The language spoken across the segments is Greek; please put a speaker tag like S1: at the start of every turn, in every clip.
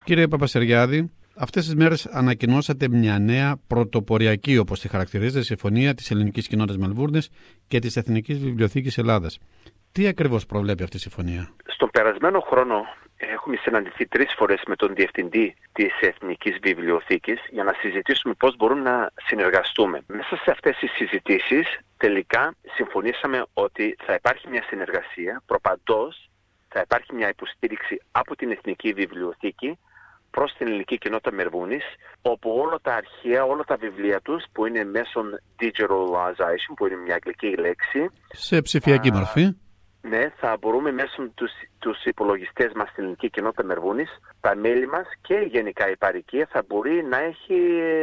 S1: Κύριε Παπαστεριάδη, αυτές τις μέρες ανακοινώσατε μια νέα πρωτοποριακή, όπως τη χαρακτηρίζετε, συμφωνία της Ελληνικής Κοινότητας Μελβούρνης και της Εθνικής Βιβλιοθήκης Ελλάδας. Τι ακριβώς προβλέπει αυτή η συμφωνία?
S2: Στον περασμένο χρόνο έχουμε συναντηθεί 3 φορές με τον Διευθυντή της Εθνικής Βιβλιοθήκης για να συζητήσουμε πώς μπορούμε να συνεργαστούμε. Μέσα σε αυτές τις συζητήσεις τελικά συμφωνήσαμε ότι θα υπάρχει μια συνεργασία, προπαντός θα υπάρχει μια υποστήριξη από την Εθνική Βιβλιοθήκη προς την Ελληνική Κοινότητα Μελβούρνης, όπου όλα τα αρχεία, όλα τα βιβλία τους που είναι μέσω digitalization, που είναι μια αγγλική λέξη,
S1: σε ψηφιακή μορφή.
S2: Ναι, θα μπορούμε μέσω τους υπολογιστές μας στην Ελληνική Κοινότητα Μελβούρνης, τα μέλη μας και γενικά η παροικία θα μπορεί να έχει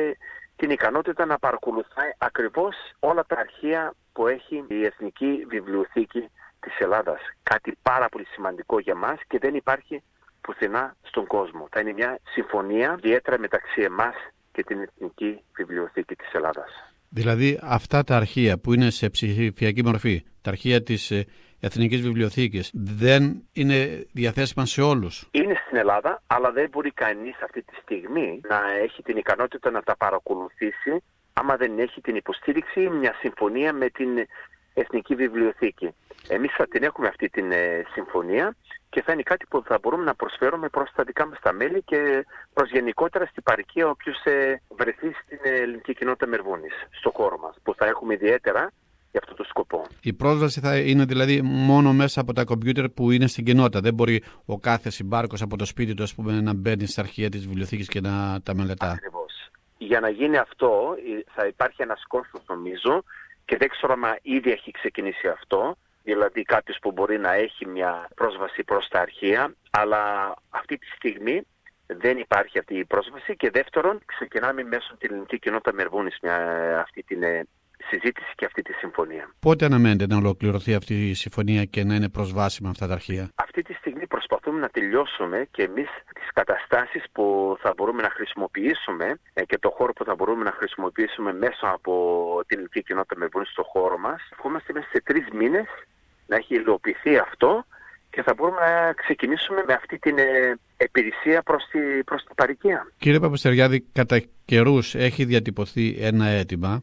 S2: την ικανότητα να παρακολουθάει ακριβώς όλα τα αρχεία που έχει η Εθνική Βιβλιοθήκη της Ελλάδας. Κάτι πάρα πολύ σημαντικό για μας και δεν υπάρχει πουθενά στον κόσμο. Θα είναι μια συμφωνία ιδιαίτερα μεταξύ εμάς και την Εθνική Βιβλιοθήκη της Ελλάδας.
S1: Δηλαδή αυτά τα αρχεία που είναι σε ψηφιακή μορφή, τα αρχεία της Εθνικής Βιβλιοθήκης, δεν είναι διαθέσιμα σε όλους?
S2: Είναι στην Ελλάδα, αλλά δεν μπορεί κανείς αυτή τη στιγμή να έχει την ικανότητα να τα παρακολουθήσει άμα δεν έχει την υποστήριξη, μια συμφωνία με την Εθνική Βιβλιοθήκη. Εμείς θα την έχουμε αυτή την συμφωνία και θα είναι κάτι που θα μπορούμε να προσφέρουμε προς τα δικά μας τα μέλη και προς γενικότερα στην παροικία όποιος βρεθεί στην Ελληνική Κοινότητα Μελβούρνης, στο χώρο μας, που θα έχουμε ιδιαίτερα για αυτό το σκοπό.
S1: Η πρόσβαση θα είναι δηλαδή μόνο μέσα από τα κομπιούτερ που είναι στην κοινότητα. Δεν μπορεί ο κάθε συμπάρκος από το σπίτι του, ας πούμε, να μπαίνει στα αρχεία της βιβλιοθήκης και να τα μελετά.
S2: Ακριβώς. Για να γίνει αυτό θα υπάρχει ένας κόστος, νομίζω, και δεν ξέρω αν ήδη έχει ξεκινήσει αυτό. Δηλαδή κάποιος που μπορεί να έχει μια πρόσβαση προς τα αρχεία, αλλά αυτή τη στιγμή δεν υπάρχει αυτή η πρόσβαση. Και δεύτερον, ξεκινάμε μέσω την Ελληνική Κοινότητα Μελβούρνης αυτή την συζήτηση και αυτή τη συμφωνία.
S1: Πότε αναμένεται να ολοκληρωθεί αυτή η συμφωνία και να είναι προσβάσιμα αυτά τα αρχεία?
S2: Αυτή τη στιγμή προσπαθούμε να τελειώσουμε και εμείς τις καταστάσεις που θα μπορούμε να χρησιμοποιήσουμε και το χώρο που θα μπορούμε να χρησιμοποιήσουμε μέσα από την Ελληνική Κοινότητα Μελβούρνης στο χώρο μας. Ευχόμαστε μέσα σε 3 μήνες να έχει υλοποιηθεί αυτό και θα μπορούμε να ξεκινήσουμε με αυτή την υπηρεσία προς την παροικία.
S1: Κύριε Παπαστεριάδη, κατά καιρούς έχει διατυπωθεί ένα αίτημα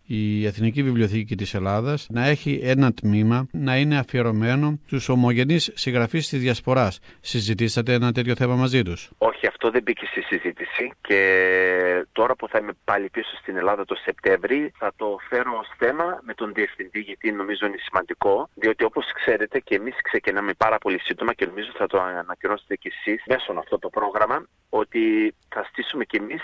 S1: η Εθνική Βιβλιοθήκη της Ελλάδας να έχει ένα τμήμα να είναι αφιερωμένο στους ομογενείς συγγραφείς της Διασποράς. Συζητήσατε ένα τέτοιο θέμα μαζί τους?
S2: Όχι, αυτό δεν μπήκε στη συζήτηση και τώρα που θα είμαι πάλι πίσω στην Ελλάδα το Σεπτέμβρη θα το φέρω ως θέμα με τον Διευθυντή, γιατί νομίζω είναι σημαντικό, διότι όπως ξέρετε και εμείς ξεκινάμε πάρα πολύ σύντομα και νομίζω θα το ανακοινώσετε κι εσείς μέσω αυτό το πρόγραμμα, ότι θα στήσουμε κι εμείς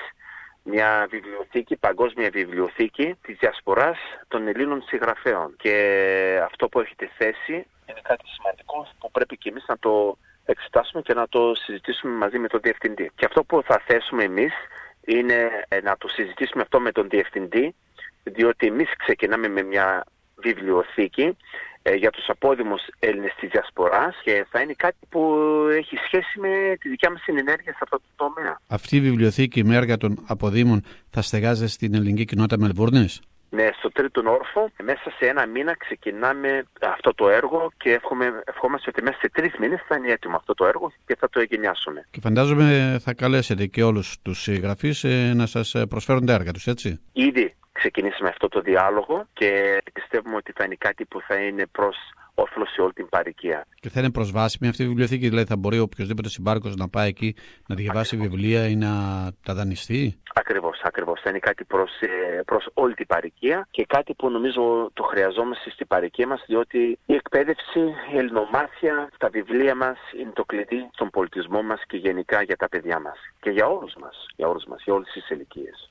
S2: μια βιβλιοθήκη, παγκόσμια βιβλιοθήκη της Διασποράς των Ελλήνων συγγραφέων. Και αυτό που έχετε θέσει είναι κάτι σημαντικό που πρέπει και εμείς να το εξετάσουμε και να το συζητήσουμε μαζί με τον Διευθυντή. Και αυτό που θα θέσουμε εμείς είναι να το συζητήσουμε αυτό με τον Διευθυντή, διότι εμείς ξεκινάμε με μια βιβλιοθήκη για τους απόδημους Έλληνες της Διασποράς και θα είναι κάτι που έχει σχέση με τη δικιά μας ενέργεια σε αυτό το τομέα.
S1: Αυτή η βιβλιοθήκη με έργα των αποδήμων θα στεγάζεται στην Ελληνική Κοινότητα Μελβούρνης?
S2: Ναι, στο 3ο όροφο, μέσα σε 1 μήνα ξεκινάμε αυτό το έργο και ευχόμαστε ότι μέσα σε 3 μήνες θα είναι έτοιμο αυτό το έργο και θα το εγκαινιάσουμε.
S1: Και φαντάζομαι θα καλέσετε και όλους τους συγγραφείς να σας προσφέρουν τα έργα τους, έτσι?
S2: Ήδη ξεκινήσαμε αυτό το διάλογο και πιστεύουμε ότι θα είναι κάτι που θα είναι προς όφελος σε όλη την παροικία.
S1: Και θα είναι προσβάσιμη αυτή η βιβλιοθήκη, δηλαδή θα μπορεί οποιοδήποτε συμπάρκος να πάει εκεί να διαβάσει βιβλία ή να τα δανειστεί?
S2: Ακριβώς. Θα είναι κάτι προς όλη την παροικία και κάτι που νομίζω το χρειαζόμαστε στην παροικία μας, διότι η εκπαίδευση, η ελληνομάθεια, τα βιβλία μας είναι το κλειδί στον πολιτισμό μας και γενικά για τα παιδιά μας. Και για όλους μας, για όλες τις ηλικίες.